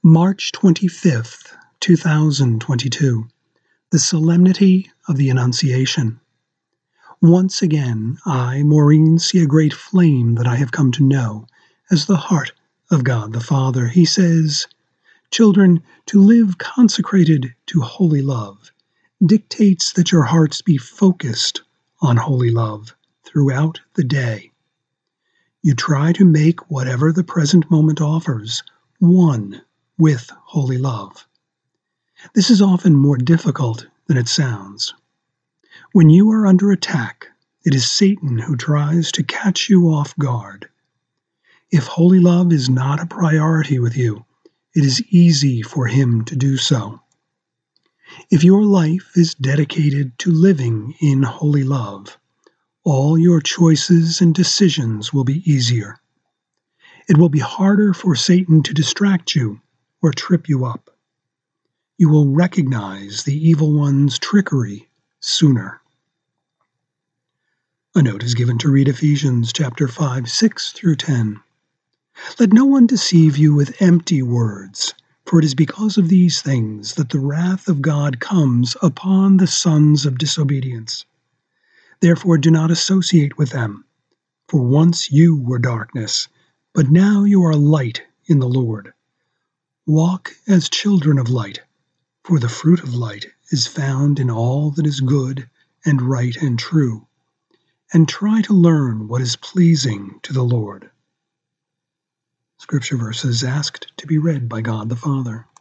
March 25th, 2022. The Solemnity of the Annunciation. Once again, I, Maureen, see a great flame that I have come to know as the heart of God the Father. He says, "Children, to live consecrated to holy love dictates that your hearts be focused on holy love throughout the day. You try to make whatever the present moment offers one with holy love. This is often more difficult than it sounds. When you are under attack, it is Satan who tries to catch you off guard. If holy love is not a priority with you, it is easy for him to do so. If your life is dedicated to living in holy love, all your choices and decisions will be easier. It will be harder for Satan to distract you or trip you up. You will recognize the evil one's trickery sooner." A note is given to read Ephesians chapter 5, 6 through 10. "Let no one deceive you with empty words, for it is because of these things that the wrath of God comes upon the sons of disobedience. Therefore do not associate with them, for once you were darkness, but now you are light in the Lord. Walk as children of light, for the fruit of light is found in all that is good and right and true, and try to learn what is pleasing to the Lord." Scripture verses asked to be read by God the Father.